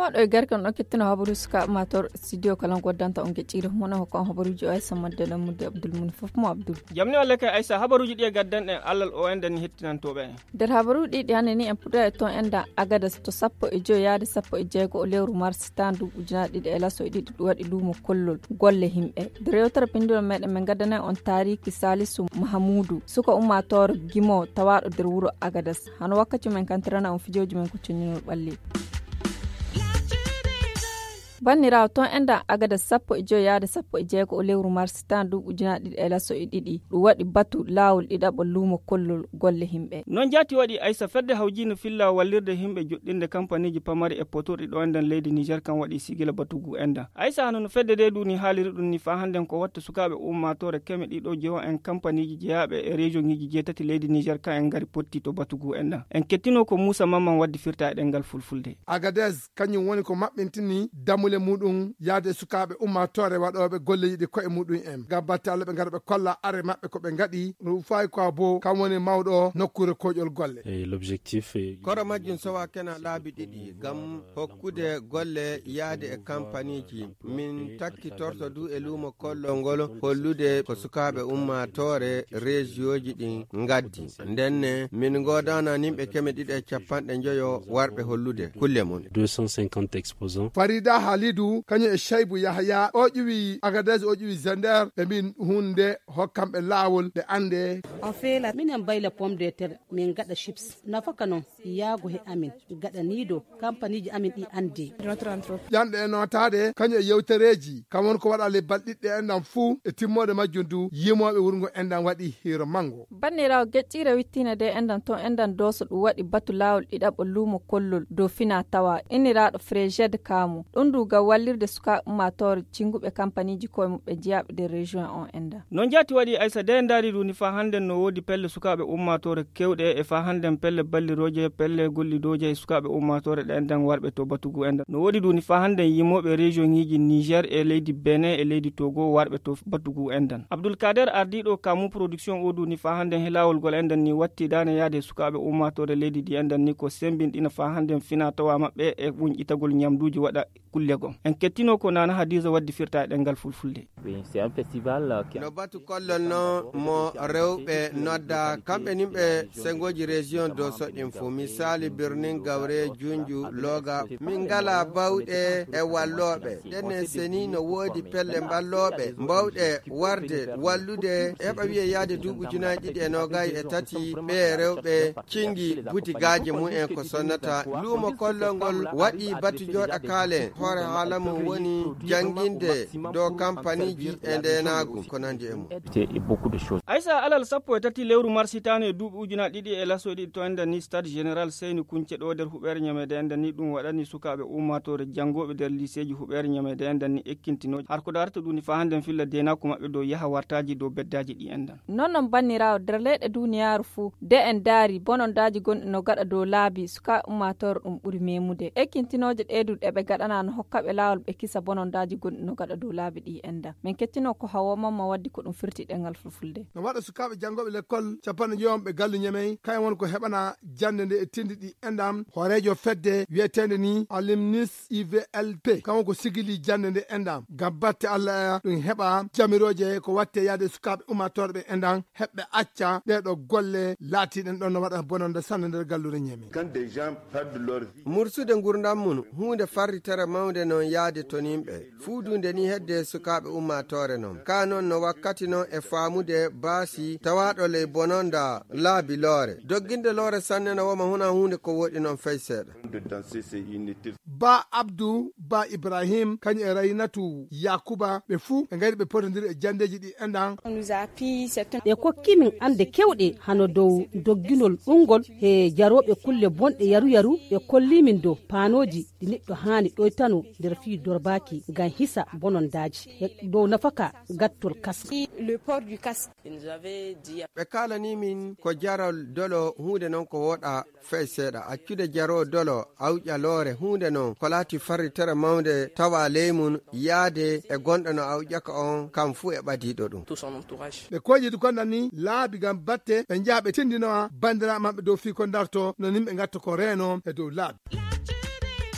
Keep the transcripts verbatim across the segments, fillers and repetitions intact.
moɗo e garkan ɗo kettino habaru suka mator studio kalan goddanta on gecciri mona ko habaruji o Aissa madde lamude Abdul mun fof mo Abdul jamni walla kay Aissa habaruji ɗi gaddan en allal o enden hettinantoɓe der habaru ɗi ɗi hanni en puɗɗa e ton enda agadas to sappo e joyi yaade sappo e jeego o lewru mars tandu ujunaaɗe ɗiɗi e laso e ɗiɗi ɗum waɗi luumo kollol golle himɓe der yewtere pindol meɗen min gaddana on tariki Salisu Mahamoudou suka ummator gimo tawaɗo der wuro agadas hano wakkati men kantirana on fijoji men ko connino ɓalli bannirawo ton enda agada sappo e joyi yaade sappo e jeego o lewru mars tan ɗum ujunaaɗe ɗiɗi e laso e ɗiɗi ɗum waɗi batu laawol ɗiɗaɓo luumo kollol golle himɓe non jaati waɗi Aissa fedde hawjino filla wallirde himɓe joɗɗinde campagne ji pamari e potorɗi ɗo enden leydi Niger kan waɗi sigila batugu enda Aissa hano no fedde de ɗum ni haaliri ɗum ni fa handen ko watta sukaɓe ummatore keme ɗiɗo jeewo en campagne ji jeeyaɓe e région ngiji jeetati leydi Niger kan en ngari potti to batugu enda en kettino ko Moussa Mamman waddi firta e ɗengal fulfulde Agadez kañum woni ko maɓɓintini damule muɗum yaade sukaɓe ummatore waɗoɓe golleji ɗi koye muɗum en gam batte Allah ɓe ngara ɓe kolla are maɓɓe ko ɓe gaɗi no fayi ko bo kam woni mawɗo nokkure koƴol golle l'objectif koro majjum sowa kena laabi ɗiɗi gam hokkude golle yaade e campagne ji min takkitorto du e luumo kollol ngol hollude ko sukaɓe ummatore région ji ɗin gaddi ndenne min godana nimɓe keme ɗiɗi e capanɗe joyo warɓe hollude kulle mum deux cent cinquante exposants Farida Halidou kañum e Cheibou Yahya o ƴiwi Agadez o ƴiwi Zender ɓe min hunde hokkamɓe laawol ɓe ande on feela minen bayla pomme de terre min gaɗa chips nafaka noon yaago he amin gaɗa nido campagne ji amin ɗi andi ƴanɗe e notade kañum e yewtereji kam won ko waɗa lebbal ɗiɗɗe endan fuu e timmode majjum du yimoɓe wurgo endan waɗi hiiro mango bannirawo geccire wittina de endan ton endan doso ɗum waɗi batu laawol ɗiɗaɓo luumo kollol dow fina tawa inniraɗo Fréged Kamu ɗum du ga wallirde suka ummatore cinguɓe campagne ji koye muɓe jeeyaɓe de région on enda non jaati waɗi Aissa de ndaari ɗum ni fa handen no woodi pelle sukaɓe ummatore kewɗe e fa handen pelle balliroje pelle gollidoje e sukaɓe ummatore ɗe enden warɓe to batugu enda no woodi ɗum ni fa handen yimoɓe région ngiji Niger e leydi Benin e leydi Togo warɓe to batugu endan Abdoul Kader ardiɗo Kamu production o du ni fa handen helawol gol endan ni watti dane yaade sukaɓe ummatore leydi di endan ni ko sembinɗina fa handen fina tawa maɓɓe e ɓuñƴitagol ñamduji waɗa kulle gon en kettino ko nana Hadiza waddi firta e ɗengal fulfulde no batu kollol no mo rewɓe nodda kamɓe nimɓe sengoji région do soɗɗin fo misali birnin Gawre Junju Loga min ngala bawɗe e walloɓe ɗenne seni no woodi pelle balloɓe mbawɗe warde wallude heɓa wiye yaade duuɓi ujunaji ɗiɗi e nogayi e tati ɓe rewɓe cingi butigaji mumen ko sonnata luumo kollol ngol waɗi batu joɗa kaale hoore haala mum woni janginde dow campagne ji e ndenagu ko nandi e mum Aissa alal sappo e tati lewru marsitano e duuɓi ujunaji ɗiɗi e laso ɗiɗi to enden ni stade général Seyni Kunce ɗo nder huɓere ñamede enden ni ɗum waɗani sukaɓe ummatore jangoɓe nder lycée ji huɓere ñamede enden ni ekkintinoji har ko darata ɗum ni fa handen filla denako maɓɓe dow yaha wartaji dow beddaji ɗi endan non non bannirawo nder leyɗe duniyaru fuu de en daari bonondaji gonɗi no gaɗa dow laabi suka ummatore ɗum ɓuuri memude ekkintinoje ɗeduɗe ɓe gaɗana no hokkaɓe laawol ɓe kisa bonondaji gonɗi no gaɗa dow laabi ɗi enda min kettino ko Hawa Mamma waddi ko ɗum firti ɗengal fulfulde no waɗa sukaɓe jangoɓe l'école capanɗe jeyomɓe gallu ñamey kayen won ko heɓana jande nde e tindi ɗi endam horejo fedde wiyetede ni alumnus I V L P kam ko sigili jande nde endam gam batte Allah ɗum heɓa jamiroje ko watte yaade sukaɓe ummatore ɓe endan heɓɓe acca ɗeɗo golle laatiɗen ɗon no waɗa bononde sanne nder gallure ñamey mursude gurdam mum hunde farritere mawde noon yaade to nimɓe fuudunde ni hedde sukaɓe ummatore noon ka noon no wakkati noon e faamude baasi tawaɗo ley bononda laabi loore dogginde loore sanne no woma huna hunde ko woɗi noon fay seeɗa ba Abdou ba Ibrahim kañum e Raynatu Yakuba ɓe fuu ɓe gari ɓe potodiri e jandeji ɗi endan ɓe kokkimin ande kewɗe hano dow dogginol ɗungol he jaroɓe kulle bonɗe yaru yaru ɓe kollimin dow panoji ɗi neɗɗo hani ɗoytano nder fi dorbaki ngam hisa bonondaji e dow nafaka gattol casque ɓe kalani min ko jarol dolo hunde noon ko woɗa fey seeɗa accude jaro dolo awƴa loore hunde noon ko laati farritere mawde tawa leymun yaade e gonɗo no awƴaka on kam fuu e ɓadiɗo ɗum ɓe koƴidi konɗan ni laabi gam batte ɓe jaaha ɓe tindinowa bandiraɓe maɓɓe dow fi ko darto no nimɓe gatta ko reeno e dow laabi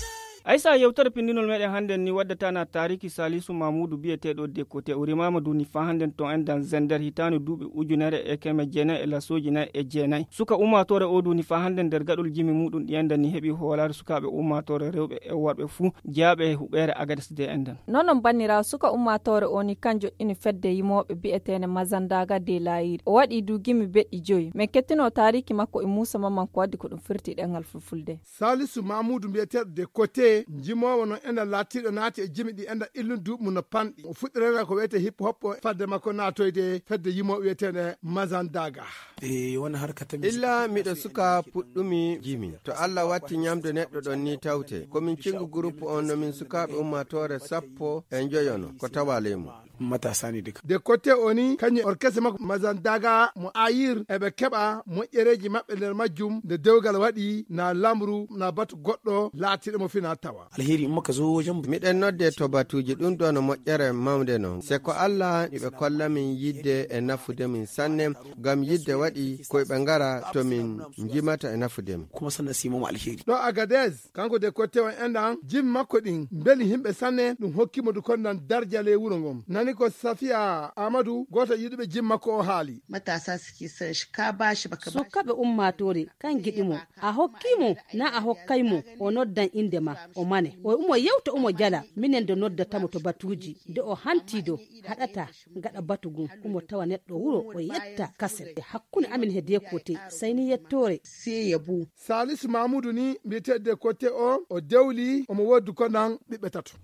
aysa yewtere pindinol meɗen handen ni waddata na tariki Salisu Mamoudou biyeteɗo de côté uri Mamadou ni fa handen to en dan zender hitanu duuɓi ujunere e keme jeenayi e lasoji nayi e jeenayi suka ummatore o duni fa handen nder gaɗol jimi muɗum ɗi endan ni heeɓi hoolare sukaɓe ummatore rewɓe e worɓe fuu jaaɓe huɓere Agadez de endan nonon bannira suka ummatore o ni kanjo ini fedde yimoɓe bi'etene Mazandaga de layiri o waɗi du gimi beɗɗi joyi min kettino tariki makko e Moussa Mamman ko waddi ko ɗum firti ɗengal fulfulde. Salisu Mamoudou biyeteɗo de côté jimowo no enda latiɗo naati e jimi ɗi enda illun duuɓi mum no panɗi o fuɗɗirena ko wiyete hip hop o fadde makko natoyde fedde yimoɓe wiyetene Mazandaga e wona harkata illa miɗo suka puɗɗumi jimi to Allah watti ñamde neɗɗo ɗon ni tawte komin cingu groupe on no min sukaɓe ummatore sappo e joyono ko tawa lemu matasa ni duka de côté oni kañum orchestre makko Mazandaga mo ayir eɓe keɓa moƴƴereji maɓɓe nder majjum nde dewgal waɗi na lamru na batu goɗɗo laatiɗo mo fina tawa alheri makka zo wajen miɗen nodde to batuji ɗum ɗo no moƴƴere mawde noon c'est ko Allah iɓe kolla min yidde e nafude min sanne gam yidde waɗi koyeɓe ngara to min jimata e nafude min kuma sanna simomo alheri ɗo Agadez kanko de côté o endan jim makko ɗin beeli himɓe sanne ɗum hokkimo du konnan darjale wuro ngom nani ko Safiya Amadou goto yiɗuɓe jim makko o haali matasa suke son shi ka bashi baka bashi sukaɓe ummatore kan giɗimo a hokkimo na a hokkaymo o noddan inde ma o mane o umo yewta umo jala minen de noddatamo to batuji nde o hantido haɗata gaɗa batugu umo tawa neɗɗo wuro o yetta kaset hakkunde amin he de côté sayni yettore sai yabo. Salisu Mamoudou ni mbiyete de côté o o dewli omo woddu ko nan ɓiɓɓe tato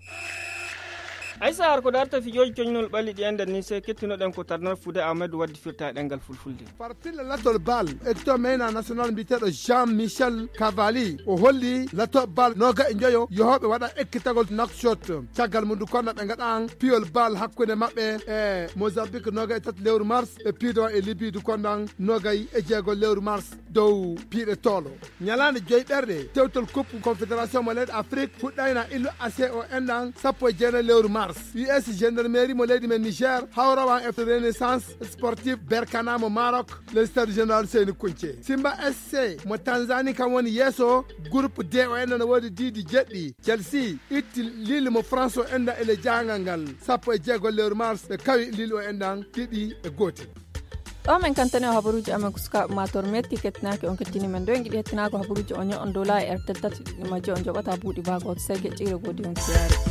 aysa har ko darta fijoji coñnol ɓalli ɗi endan ni se kettinoɗen ko tarnar Fude Amadou waddi firta ɗengal fulfulde par pille latol bal ekto meyna national mbiteɗo Jean Michel Cavalli o holli lato bal noga e joyo yohoɓe waɗa ekkitagol nakshot caggal mum du konno ɓe gaɗan piyol bal hakkude maɓɓe e Mozambique noga e tati lewru mars ɓe piido e Libye du konnan nogay e jeegol lewru mars dow piiɗe tolo ñalande joyi ɓerɗe tewtol coupe confédération mo leydi Afrique fuɗɗayna illu ase o endan sappo e jeenayi lewru mars U S gendarmerie mo leydi men Niger hawrawan e renaissance sportive Berkana mo Maroc le stade général Seyni Kounce Simba S C mo Tanzanie kam woni yeeso groupe D o endan no wodi didi jeɗɗi Chelsea itti Lille mo France o enda ele jangal ngal sappo e jeegol lewru mars ɓe kawi Lille o endan ɗiɗi e gotel ɗo men kantane o habaruji amen ko sukaɓe mator metti kettinaki on kettini men ɗo en giɗi hettinako habaruji on yo on dola e ertel tati ɗiɗi majjo on joɓata buuɗi bagoto sey geccire godi on siyari